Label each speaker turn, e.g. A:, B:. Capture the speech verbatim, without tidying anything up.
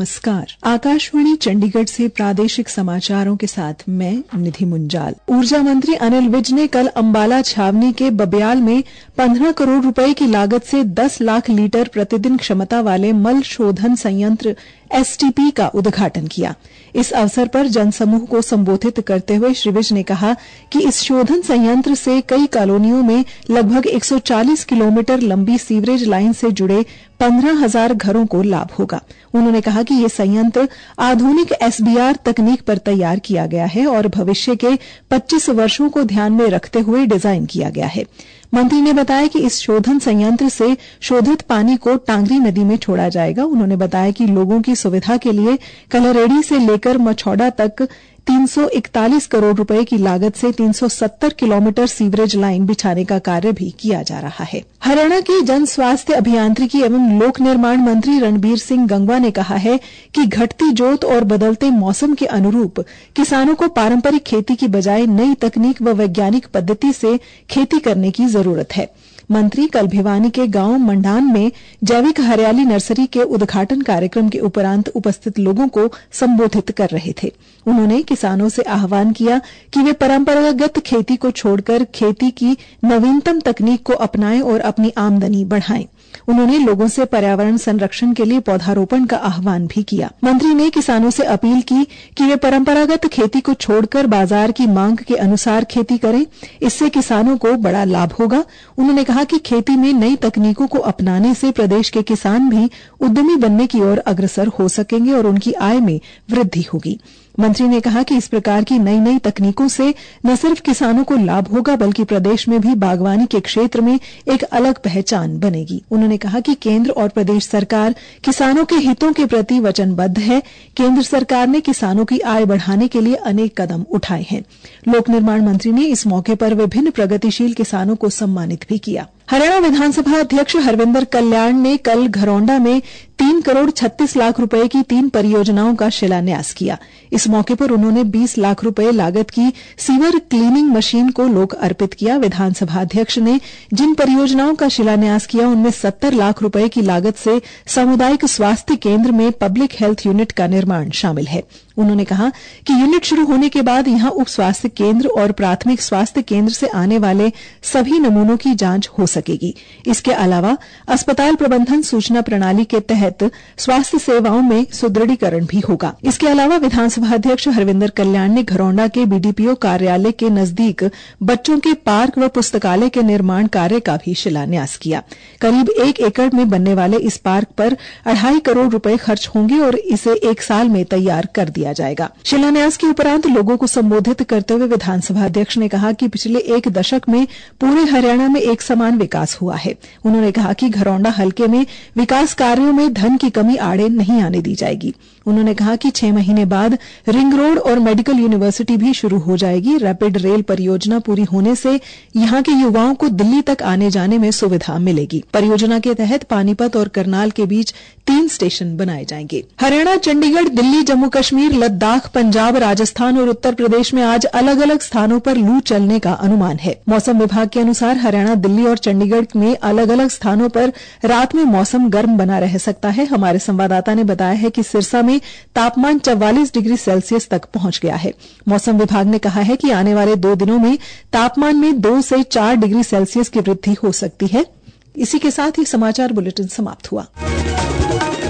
A: नमस्कार। आकाशवाणी चंडीगढ़ से प्रादेशिक समाचारों के साथ मैं निधि मुंजाल। ऊर्जा मंत्री अनिल विज ने कल अंबाला छावनी के बब्याल में पंद्रह करोड़ रुपए की लागत से दस लाख लीटर प्रतिदिन क्षमता वाले मल शोधन संयंत्र एसटीपी का उद्घाटन किया। इस अवसर पर जनसमूह को संबोधित करते हुए श्री विज ने कहा कि इस शोधन संयंत्र से कई कॉलोनियों में लगभग एक सौ चालीस किलोमीटर लंबी सीवरेज लाइन से जुड़े पंद्रह हजार घरों को लाभ होगा। उन्होंने कहा कि ये संयंत्र आधुनिक एसबीआर तकनीक पर तैयार किया गया है और भविष्य के पच्चीस वर्षों को ध्यान में रखते हुए डिजाइन किया गया है। मंत्री ने बताया कि इस शोधन संयंत्र से शोधित पानी को टांगरी नदी में छोड़ा जाएगा। उन्होंने बताया कि लोगों की सुविधा के लिए कलरेडी से लेकर मछौड़ा तक तीन सौ इकतालीस करोड़ रुपए की लागत से तीन सौ सत्तर किलोमीटर सीवरेज लाइन बिछाने का कार्य भी किया जा रहा है। हरियाणा के जन स्वास्थ्य अभियांत्रिकी एवं लोक निर्माण मंत्री रणबीर सिंह गंगवा ने कहा है कि घटती जोत और बदलते मौसम के अनुरूप किसानों को पारंपरिक खेती की बजाय नई तकनीक व वैज्ञानिक पद्धति से खेती करने की जरूरत है। मंत्री कल भिवानी के गांव मंडान में जैविक हरियाली नर्सरी के उद्घाटन कार्यक्रम के उपरांत उपस्थित लोगों को संबोधित कर रहे थे। उन्होंने किसानों से आह्वान किया कि वे परंपरागत खेती को छोड़कर खेती की नवीनतम तकनीक को अपनाएं और अपनी आमदनी बढ़ाएं। उन्होंने लोगों से पर्यावरण संरक्षण के लिए पौधारोपण का आह्वान भी किया। मंत्री ने किसानों से अपील की कि वे परंपरागत खेती को छोड़कर बाजार की मांग के अनुसार खेती करें। इससे किसानों को बड़ा लाभ होगा। उन्होंने कहा कि खेती में नई तकनीकों को अपनाने से प्रदेश के किसान भी उद्यमी बनने की ओर अग्रसर हो सकेंगे और उनकी आय में वृद्धि होगी। मंत्री ने कहा कि इस प्रकार की नई नई तकनीकों से न सिर्फ किसानों को लाभ होगा बल्कि प्रदेश में भी बागवानी के क्षेत्र में एक अलग पहचान बनेगी। उन्होंने कहा कि केंद्र और प्रदेश सरकार किसानों के हितों के प्रति वचनबद्ध है। केंद्र सरकार ने किसानों की आय बढ़ाने के लिए अनेक कदम उठाए हैं। लोक निर्माण मंत्री ने इस मौके पर विभिन्न प्रगतिशील किसानों को सम्मानित भी किया। हरियाणा विधानसभा अध्यक्ष हरविंदर कल्याण ने कल घरौंडा में तीन करोड़ छत्तीस लाख रुपए की तीन परियोजनाओं का शिलान्यास किया। इस मौके पर उन्होंने बीस लाख रुपए लागत की सीवर क्लीनिंग मशीन को लोक अर्पित किया। विधानसभा अध्यक्ष ने जिन परियोजनाओं का शिलान्यास किया उनमें सत्तर लाख रुपए की लागत से सामुदायिक स्वास्थ्य केंद्र में पब्लिक हेल्थ यूनिट का निर्माण शामिल है। उन्होंने कहा कि यूनिट शुरू होने के बाद यहां उप स्वास्थ्य केंद्र और प्राथमिक स्वास्थ्य केंद्र से आने वाले सभी नमूनों की जांच हो सकेगी। इसके अलावा अस्पताल प्रबंधन सूचना प्रणाली के तहत स्वास्थ्य सेवाओं में सुदृढ़ीकरण भी होगा। इसके अलावा विधानसभा अध्यक्ष हरविंदर कल्याण ने घरौंडा के बीडीपीओ कार्यालय के नजदीक बच्चों के पार्क व पुस्तकालय के निर्माण कार्य का भी शिलान्यास किया। करीब एक एकड़ में बनने वाले इस पार्क पर अढ़ाई करोड़ रुपए खर्च होंगे और इसे एक साल में तैयार कर दिया जाएगा। शिलान्यास के उपरांत लोगों को संबोधित करते हुए विधानसभा अध्यक्ष ने कहा कि पिछले एक दशक में पूरे हरियाणा में एक समान विकास हुआ है। उन्होंने कहा कि घरौंडा हलके में विकास कार्यों में धन की कमी आड़े नहीं आने दी जाएगी। उन्होंने कहा कि छह महीने बाद रिंग रोड और मेडिकल यूनिवर्सिटी भी शुरू हो जाएगी। रैपिड रेल परियोजना पूरी होने से यहां के युवाओं को दिल्ली तक आने जाने में सुविधा मिलेगी। परियोजना के तहत पानीपत और करनाल के बीच तीन स्टेशन बनाए जाएंगे। हरियाणा, चंडीगढ़, दिल्ली, जम्मू कश्मीर, लद्दाख, पंजाब, राजस्थान और उत्तर प्रदेश में आज अलग अलग स्थानों पर लू चलने का अनुमान है। मौसम विभाग के अनुसार हरियाणा, दिल्ली और चंडीगढ़ में अलग अलग स्थानों पर रात में मौसम गर्म बना रह सकता है। हमारे संवाददाता ने बताया है कि सिरसा में तापमान चौवालीस डिग्री सेल्सियस तक पहुंच गया है। मौसम विभाग ने कहा है कि आने वाले दो दिनों में तापमान में दो से चार डिग्री सेल्सियस की वृद्धि हो सकती है। इसी के साथ ही समाचार बुलेटिन समाप्त हुआ।